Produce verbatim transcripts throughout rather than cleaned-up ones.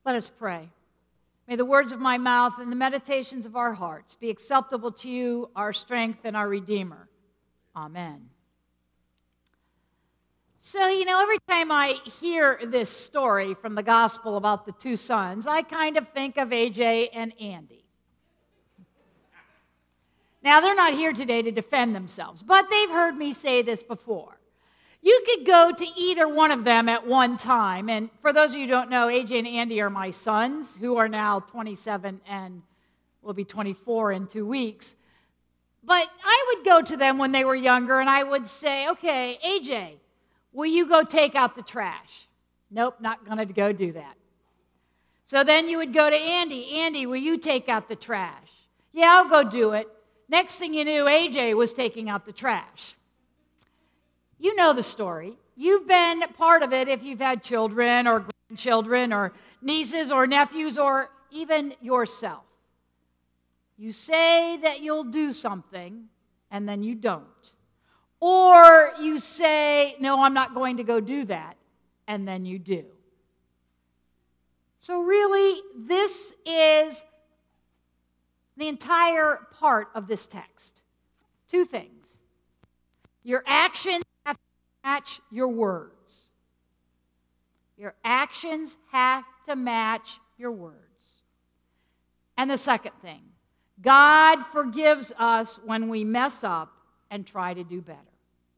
Let us pray. May the words of my mouth and the meditations of our hearts be acceptable to you, our strength and our Redeemer. Amen. So, you know, every time I hear this story from the gospel about the two sons, I kind of think of A J and Andy. Now, they're not here today to defend themselves, but they've heard me say this before. You could go to either one of them at one time, and for those of you who don't know, A J and Andy are my sons, who are now twenty-seven and will be twenty-four in two weeks. But I would go to them when they were younger, and I would say, okay, A J, will you go take out the trash? Nope, not going to go do that. So then you would go to Andy. Andy, will you take out the trash? Yeah, I'll go do it. Next thing you knew, A J was taking out the trash. You know the story. You've been part of it if you've had children or grandchildren or nieces or nephews or even yourself. You say that you'll do something, and then you don't. Or you say, no, I'm not going to go do that, and then you do. So really, this is the entire part of this text. Two things. Your actions have to match your words. Your actions have to match your words. And the second thing, God forgives us when we mess up and try to do better.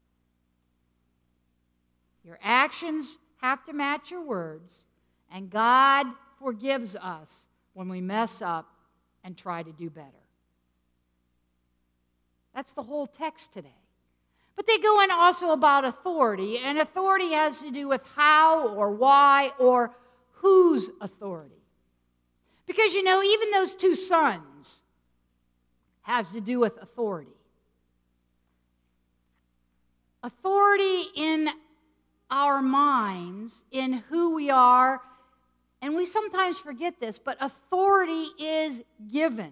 Your actions have to match your words, and God forgives us when we mess up and try to do better. That's the whole text today. But they go in also about authority, and authority has to do with how or why or whose authority. Because, you know, even those two sons has to do with authority. Authority in our minds, in who we are, and we sometimes forget this, but authority is given.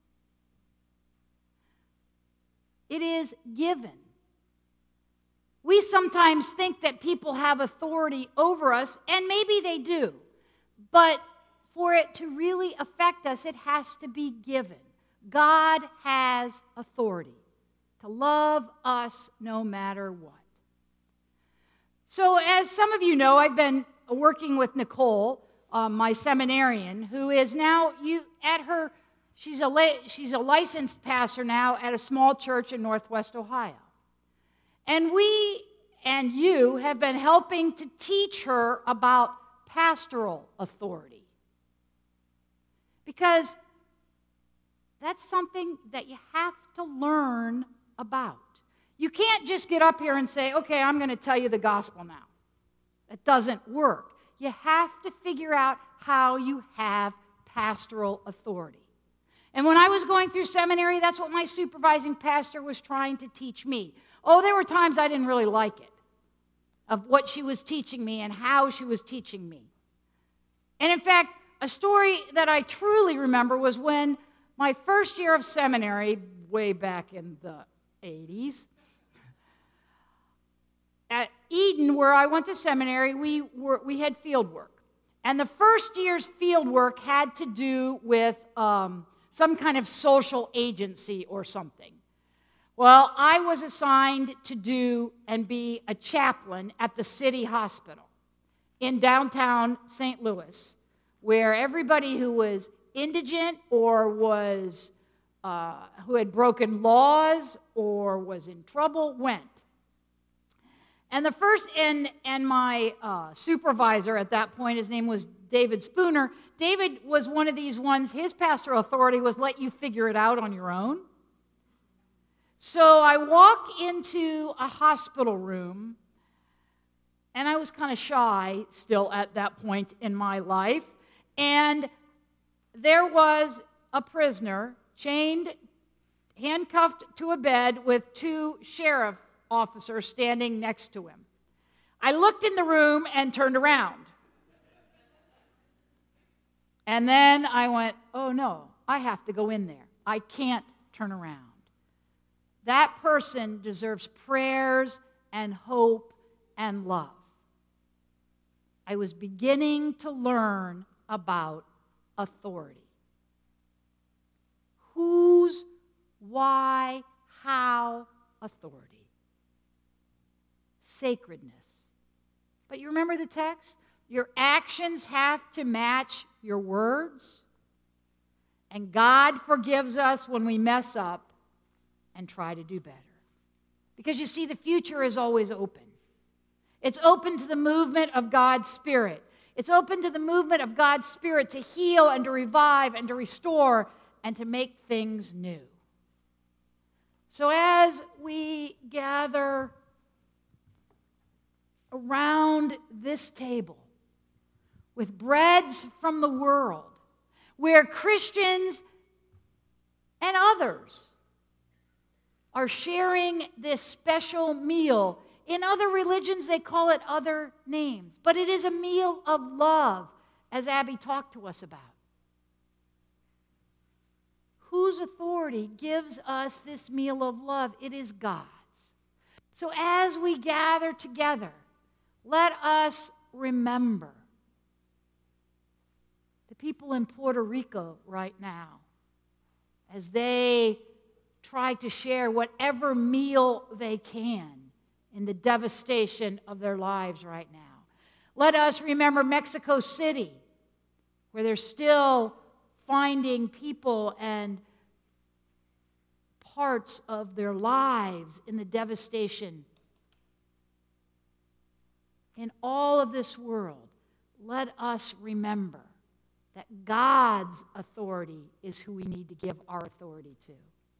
It is given. We sometimes think that people have authority over us, and maybe they do. But for it to really affect us, it has to be given. God has authority to love us no matter what. So as some of you know, I've been working with Nicole, um, my seminarian, who is now you at her, she's a, she's a licensed pastor now at a small church in Northwest Ohio. And we and you have been helping to teach her about pastoral authority. Because that's something that you have to learn about. You can't just get up here and say, okay, I'm going to tell you the gospel now. It doesn't work. You have to figure out how you have pastoral authority. And when I was going through seminary, that's what my supervising pastor was trying to teach me. Oh, there were times I didn't really like it, of what she was teaching me and how she was teaching me. And in fact, a story that I truly remember was when my first year of seminary, way back in the eighties, at Eden, where I went to seminary, we were we had field work. And the first year's field work had to do with um, some kind of social agency or something. Well, I was assigned to do and be a chaplain at the city hospital in downtown Saint Louis, where everybody who was indigent or was uh, who had broken laws or was in trouble went. And the first, and, and my uh, supervisor at that point, his name was David Spooner. David was one of these ones, his pastoral authority was let you figure it out on your own. So I walk into a hospital room, and I was kind of shy still at that point in my life, and there was a prisoner chained, handcuffed to a bed with two sheriff officers standing next to him. I looked in the room and turned around. And then I went, oh no, I have to go in there. I can't turn around. That person deserves prayers and hope and love. I was beginning to learn about authority. Whose, why, how authority. Sacredness. But you remember the text? Your actions have to match your words. And God forgives us when we mess up and try to do better. Because you see, the future is always open. It's open to the movement of God's Spirit. It's open to the movement of God's Spirit to heal and to revive and to restore and to make things new. So as we gather around this table with breads from the world, where Christians and others are sharing this special meal. In other religions, they call it other names. But it is a meal of love, as Abby talked to us about. Whose authority gives us this meal of love? It is God's. So as we gather together, let us remember the people in Puerto Rico right now as they try to share whatever meal they can in the devastation of their lives right now. Let us remember Mexico City, where they're still finding people and parts of their lives in the devastation. In all of this world, let us remember that God's authority is who we need to give our authority to.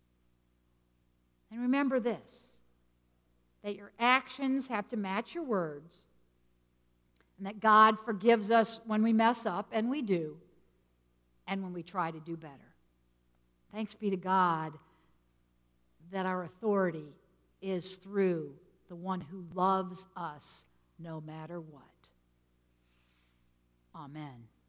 And remember this, that your actions have to match your words, and that God forgives us when we mess up, and we do, and when we try to do better. Thanks be to God that our authority is through the one who loves us no matter what. Amen.